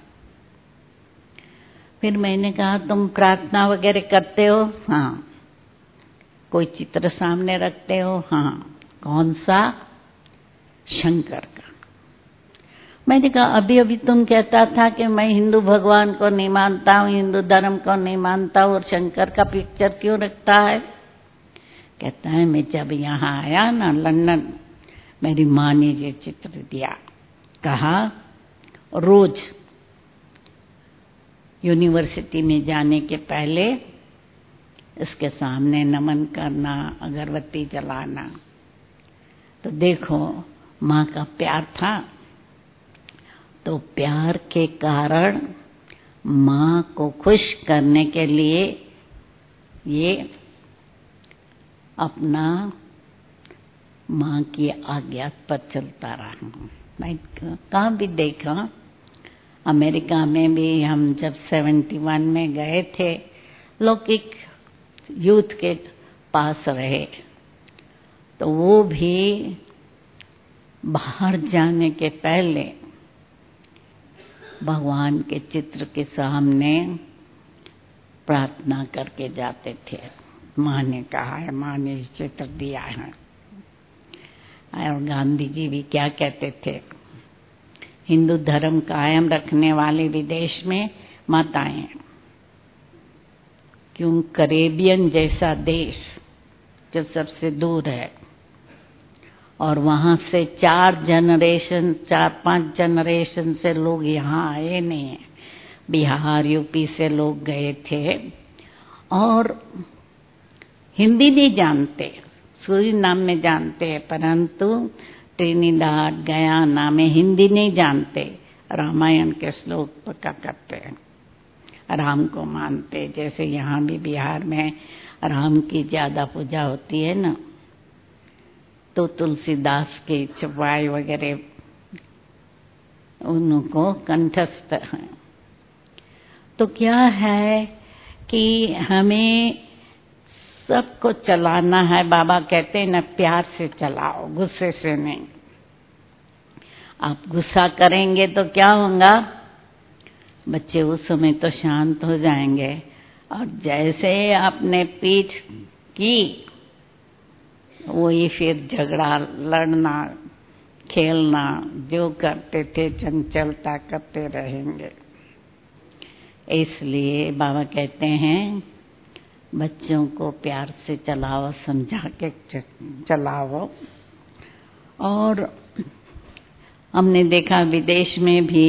फिर मैंने कहा तुम प्रार्थना वगैरह करते हो? हाँ। कोई चित्र सामने रखते हो? हाँ। कौन सा? शंकर का। मैंने कहा अभी अभी तुम कहता था कि मैं हिंदू भगवान को नहीं मानता हूँ, हिंदू धर्म को नहीं मानता हूँ, और शंकर का पिक्चर क्यों रखता है? कहता है मैं जब यहाँ आया ना लंदन, मेरी माँ ने ये चित्र दिया, कहा रोज यूनिवर्सिटी में जाने के पहले इसके सामने नमन करना, अगरबत्ती जलाना। तो देखो माँ का प्यार था। तो प्यार के कारण माँ को खुश करने के लिए ये अपना माँ की आज्ञा पर चलता रहा। मैं कहाँ भी देखा, अमेरिका में भी हम जब सेवेंटी वन में गए थे, लोग एक यूथ के पास रहे, तो वो भी बाहर जाने के पहले भगवान के चित्र के सामने प्रार्थना करके जाते थे। माँ ने कहा है, माँ ने चित्र दिया है। और गांधी जी भी क्या कहते थे, हिंदू धर्म कायम रखने वाले विदेश में मत आए, क्यों कैरेबियन जैसा देश जो सबसे दूर है, और वहां से चार जनरेशन चार पांच जनरेशन से लोग यहाँ आए नहीं हैं। बिहार यूपी से लोग गए थे और हिंदी नहीं जानते, सूरीनाम में जानते हैं, परंतु ट्रिनिडाद गयाना में हिंदी नहीं जानते। रामायण के श्लोक पक्का करते हैं, राम को मानते। जैसे यहाँ भी बिहार में राम की ज्यादा पूजा होती है ना, तो तुलसीदास की चौपाई वगैरह उनको कंठस्थ है। तो क्या है कि हमें सबको चलाना है। बाबा कहते हैं ना, प्यार से चलाओ, गुस्से से नहीं। आप गुस्सा करेंगे तो क्या होगा, बच्चे उस समय तो शांत हो जाएंगे, और जैसे आपने पीठ की वही फिर झगड़ा, लड़ना, खेलना जो करते थे चंचलता करते रहेंगे। इसलिए बाबा कहते हैं बच्चों को प्यार से चलाओ, समझा के चलाओ। और हमने देखा विदेश में भी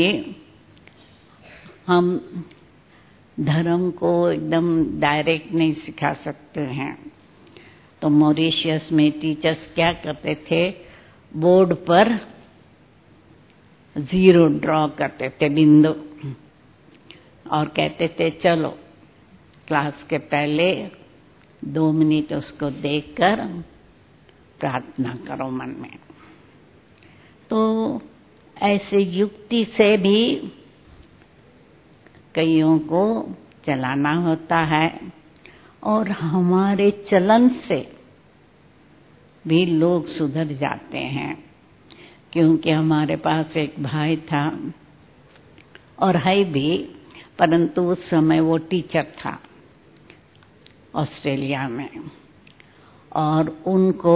हम धर्म को एकदम डायरेक्ट नहीं सिखा सकते हैं, तो मॉरिशस में टीचर्स क्या करते थे, बोर्ड पर जीरो ड्रॉ करते थे, बिंदु, और कहते थे चलो क्लास के पहले दो मिनट उसको देखकर प्रार्थना करो मन में। तो ऐसे युक्ति से भी कईयों को चलाना होता है, और हमारे चलन से भी लोग सुधर जाते हैं। क्योंकि हमारे पास एक भाई था, और है भी, परंतु उस समय वो टीचर था ऑस्ट्रेलिया में, और उनको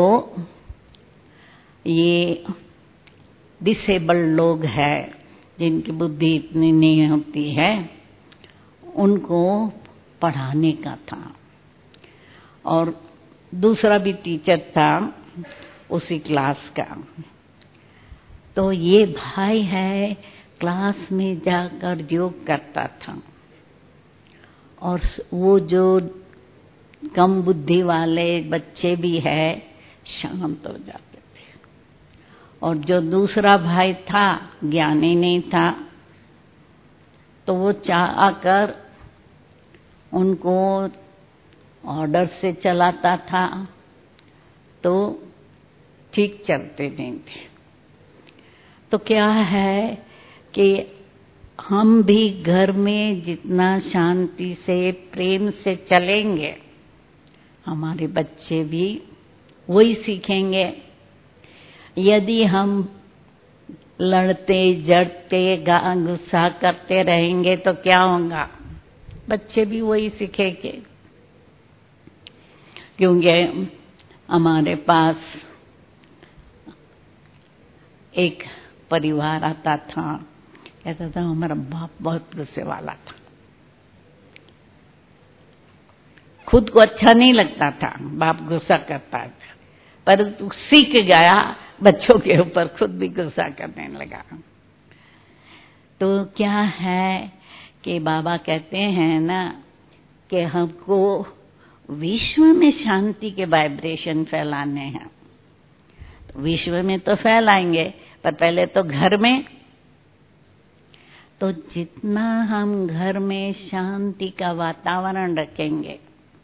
ये डिसेबल्ड लोग हैं जिनकी बुद्धि इतनी नहीं होती है, उनको पढ़ाने का था। और दूसरा भी टीचर था उसी क्लास का। तो ये भाई है क्लास में जाकर योग करता था, और वो जो कम बुद्धि वाले बच्चे भी है शांत हो जाते थे। और जो दूसरा भाई था ज्ञानी नहीं था, तो वो चाह आकर उनको ऑर्डर से चलाता था, तो ठीक चलते नहीं थे। तो क्या है कि हम भी घर में जितना शांति से प्रेम से चलेंगे, हमारे बच्चे भी वही सीखेंगे। यदि हम लड़ते जड़ते गुस्सा करते रहेंगे तो क्या होगा, बच्चे भी वही सीखेंगे। क्योंकि हमारे पास एक परिवार आता था, कहता था हमारा बाप बहुत गुस्से वाला था, खुद को अच्छा नहीं लगता था बाप गुस्सा करता था, पर सीख गया बच्चों के ऊपर, खुद भी गुस्सा करने लगा। तो क्या है कि बाबा कहते हैं ना कि हमको विश्व में शांति के वाइब्रेशन फैलाने हैं। तो विश्व में तो फैलाएंगे, पर पहले तो घर में। तो जितना हम घर में शांति का वातावरण रखेंगे,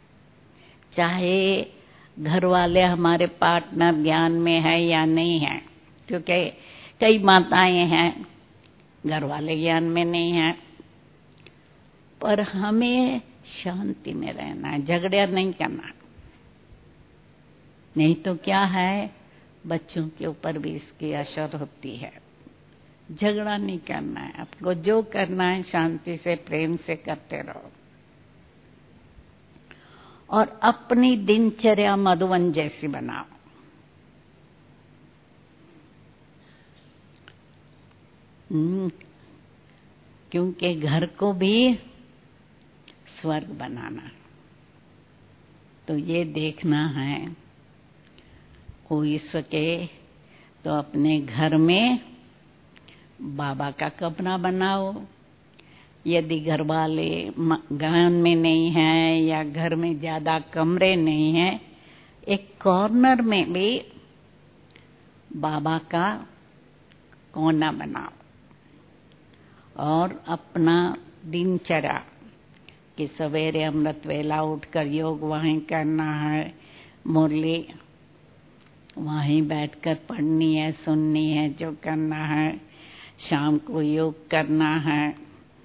चाहे घर वाले हमारे पार्टनर ज्ञान में है या नहीं है, क्योंकि कई माताएं हैं घर वाले ज्ञान में नहीं है, पर हमें शांति में रहना है, झगड़ा नहीं करना। नहीं तो क्या है, बच्चों के ऊपर भी इसकी असर होती है। झगड़ा नहीं करना है, आपको जो करना है शांति से प्रेम से करते रहो। और अपनी दिनचर्या मधुवन जैसी बनाओ। क्योंकि घर को भी स्वर्ग बनाना, तो ये देखना है हो सके तो अपने घर में बाबा का कमरा बनाओ। यदि घर वाले गांव में नहीं है या घर में ज्यादा कमरे नहीं है, एक कॉर्नर में भी बाबा का कोना बनाओ, और अपना दिनचर्या कि सवेरे अमृत वेला उठकर योग वहीं करना है, मुरली वहीं बैठकर पढ़नी है, सुननी है, जो करना है, शाम को योग करना है।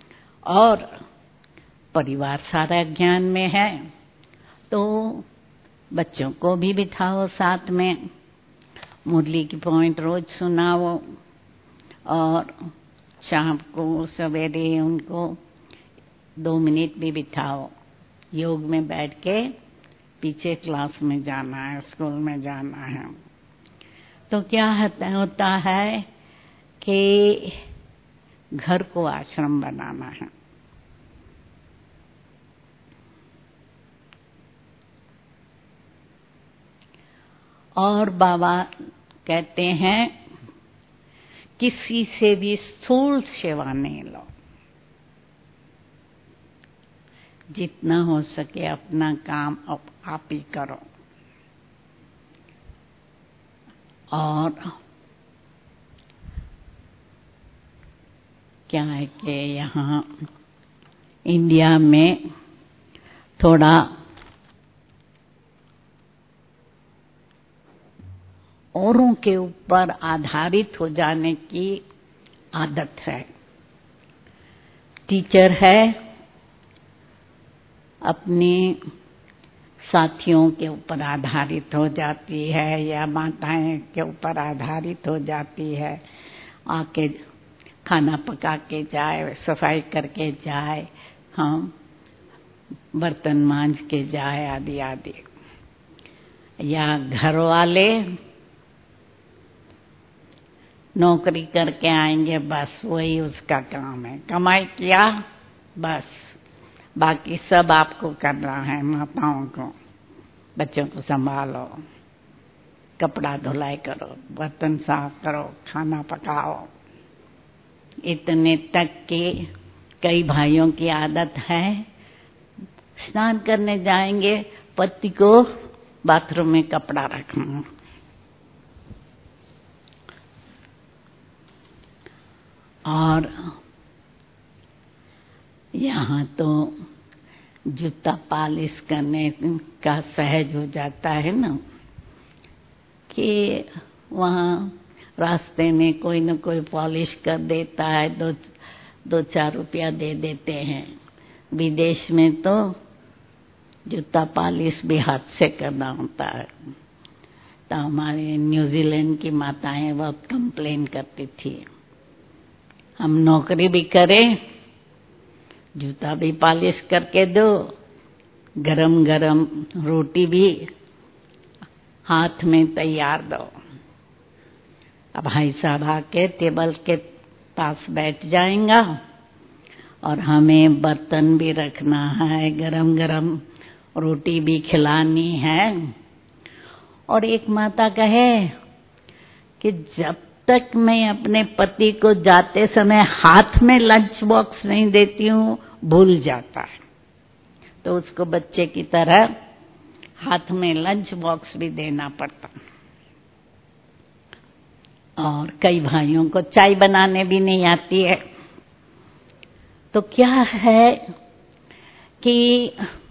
और परिवार सारा ज्ञान में है, तो बच्चों को भी बिठाओ साथ में, मुरली की पॉइंट रोज सुनाओ, और शाम को सवेरे उनको दो मिनट भी बिठाओ। योग में बैठ के पीछे क्लास में जाना है, स्कूल में जाना है। तो क्या होता है कि घर को आश्रम बनाना है। और बाबा कहते हैं किसी से भी स्थूल सेवा नहीं लो, जितना हो सके अपना काम आप, आप ही करो। और क्या है कि यहाँ इंडिया में थोड़ा औरों के ऊपर आधारित हो जाने की आदत है। टीचर है, अपने साथियों के ऊपर आधारित हो जाती है, या माताएं के ऊपर आधारित हो जाती है, आके खाना पका के जाए, सफाई करके जाए, हम बर्तन मांज के जाए, आदि आदि। या घर वाले नौकरी करके आएंगे, बस वही उसका काम है, कमाई किया बस, बाकी सब आपको करना है। माताओं को, बच्चों को संभालो, कपड़ा धुलाई करो, बर्तन साफ करो, खाना पकाओ। इतने तक के कई भाइयों की आदत है, स्नान करने जाएंगे, पति को बाथरूम में कपड़ा रखना। और यहाँ तो जूता पालिश करने का सहज हो जाता है ना, कि वहाँ रास्ते में कोई न कोई पॉलिश कर देता है, दो दो चार रुपया दे देते हैं। विदेश में तो जूता पालिश भी हाथ से करना होता है। तो हमारे न्यूजीलैंड की माताएं बहुत कंप्लेन करती थी, हम नौकरी भी करें, जूता भी पालिश करके दो, गरम गरम रोटी भी हाथ में तैयार दो। अब भाई साहब आके टेबल के पास बैठ जाएंगा, और हमें बर्तन भी रखना है, गरम गरम रोटी भी खिलानी है। और एक माता कहे कि जब तक मैं अपने पति को जाते समय हाथ में लंच बॉक्स नहीं देती हूँ, भूल जाता है। तो उसको बच्चे की तरह हाथ में लंच बॉक्स भी देना पड़ता। और कई भाइयों को चाय बनाने भी नहीं आती है। तो क्या है कि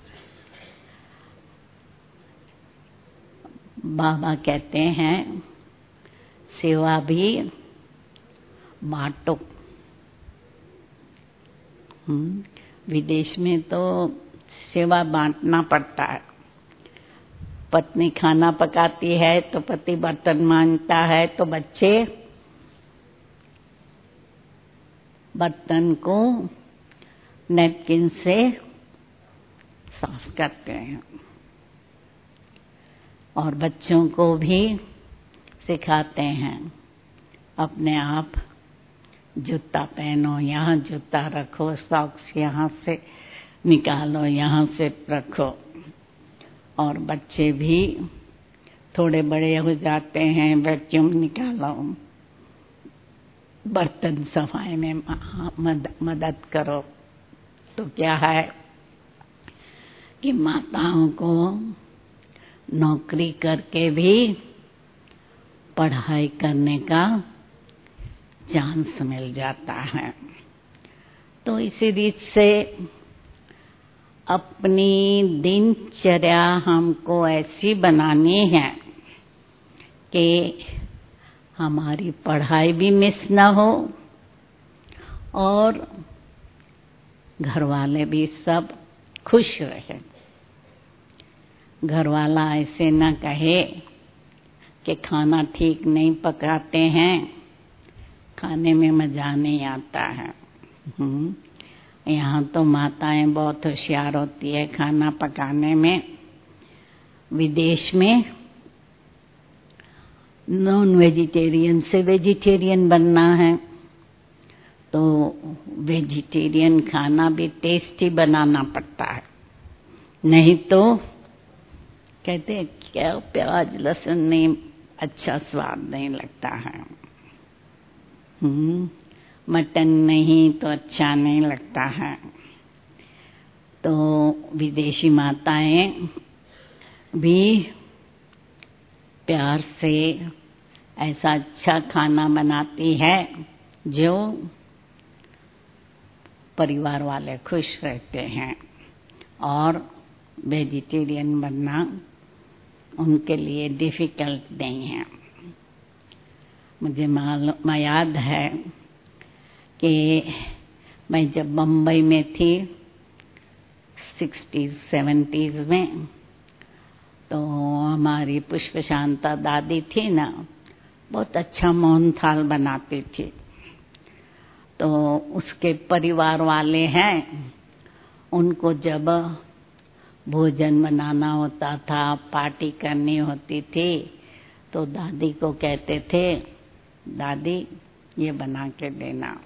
बाबा कहते हैं सेवा भी बांटो। विदेश में तो सेवा बांटना पड़ता है। पत्नी खाना पकाती है तो पति बर्तन मांजता है, तो बच्चे बर्तन को नैपकिन से साफ करते हैं। और बच्चों को भी सिखाते हैं, अपने आप जूता पहनो, यहाँ जूता रखो, सॉक्स यहाँ से निकालो, यहाँ से रखो। और बच्चे भी थोड़े बड़े हो जाते हैं, वैक्यूम निकालो, बर्तन सफाई में मदद करो। तो क्या है कि माताओं को नौकरी करके भी पढ़ाई करने का चांस मिल जाता है। तो इसी रीत से अपनी दिनचर्या हमको ऐसी बनानी है कि हमारी पढ़ाई भी मिस न हो, और घर वाले भी सब खुश रहें। घर वाला ऐसे न कहे कि खाना ठीक नहीं पकाते हैं, खाने में मजा नहीं आता है। यहाँ तो माताएं बहुत होशियार होती है खाना पकाने में। विदेश में नॉन वेजिटेरियन से वेजिटेरियन बनना है तो वेजिटेरियन खाना भी टेस्टी बनाना पड़ता है, नहीं तो कहते हैं क्या प्याज लहसुन नहीं, अच्छा स्वाद नहीं लगता है। हम्म मटन नहीं तो अच्छा नहीं लगता है। तो विदेशी माताएं भी प्यार से ऐसा अच्छा खाना बनाती है जो परिवार वाले खुश रहते हैं, और वेजिटेरियन बनना उनके लिए डिफिकल्ट नहीं है। मुझे मालूम याद है कि मैं जब बम्बई में थी सिक्सटीज सेवेंटीज में, तो हमारी पुष्प शांता दादी थी ना, बहुत अच्छा मोहन थाल बनाती थी। तो उसके परिवार वाले हैं, उनको जब भोजन बनाना होता था, पार्टी करनी होती थी, तो दादी को कहते थे, दादी ये बना के देना,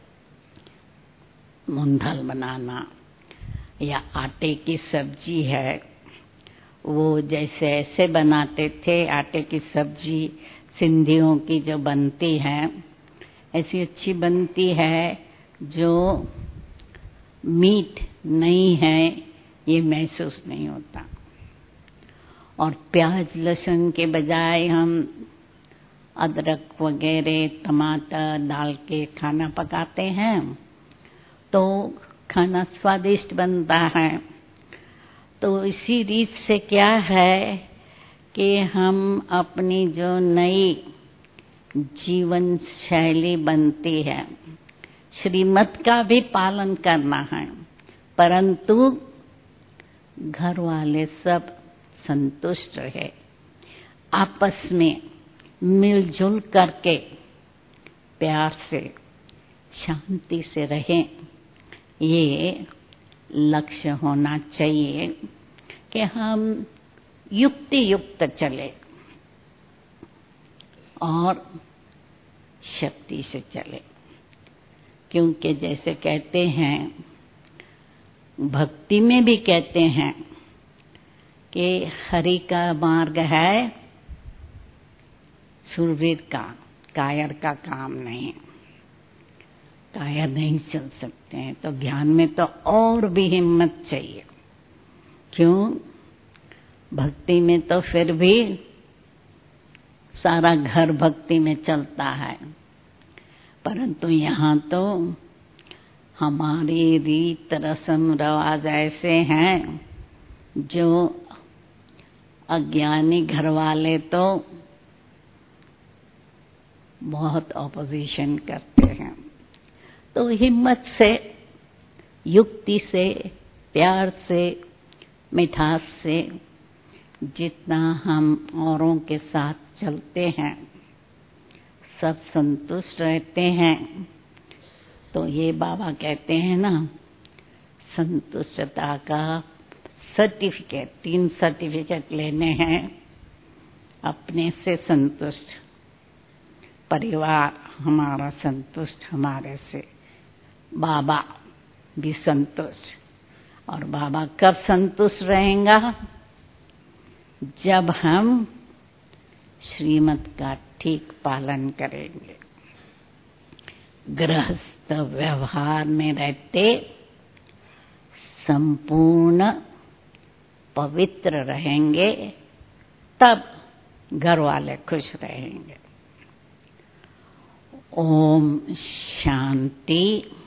मोहन थाल बनाना। या आटे की सब्जी है, वो जैसे ऐसे बनाते थे, आटे की सब्जी सिंधियों की जो बनती है ऐसी अच्छी बनती है, जो मीठ नहीं है ये महसूस नहीं होता। और प्याज लहसुन के बजाय हम अदरक वगैरह टमाटर डाल के खाना पकाते हैं तो खाना स्वादिष्ट बनता है। तो इसी रीत से क्या है कि हम अपनी जो नई जीवन शैली बनती है, श्रीमत का भी पालन करना है, परंतु घर वाले सब संतुष्ट रहे, आपस में मिलजुल करके प्यार से शांति से रहें, ये लक्ष्य होना चाहिए कि हम युक्ति युक्त चले और शक्ति से चले। क्योंकि जैसे कहते हैं, भक्ति में भी कहते हैं कि हरि का मार्ग है शूरवीर का, कायर का काम नहीं। कायर नहीं चल सकते हैं, तो ज्ञान में तो और भी हिम्मत चाहिए। क्यों? भक्ति में तो फिर भी सारा घर भक्ति में चलता है, परंतु यहाँ तो हमारी रीत रस्म रिवाज ऐसे हैं जो अज्ञानी घर वाले तो बहुत ऑपोजिशन करते हैं। तो हिम्मत से, युक्ति से, प्यार से, मिठास से जितना हम औरों के साथ चलते हैं, सब संतुष्ट रहते हैं। तो ये बाबा कहते हैं ना, संतुष्टता का सर्टिफिकेट, तीन सर्टिफिकेट लेने हैं। अपने से संतुष्ट, परिवार हमारा संतुष्ट हमारे से, बाबा भी संतुष्ट। और बाबा कब संतुष्ट रहेगा? जब हम श्रीमत का ठीक पालन करेंगे, गृहस्थ व्यवहार में रहते संपूर्ण पवित्र रहेंगे, तब घर वाले खुश रहेंगे। ओम शांति।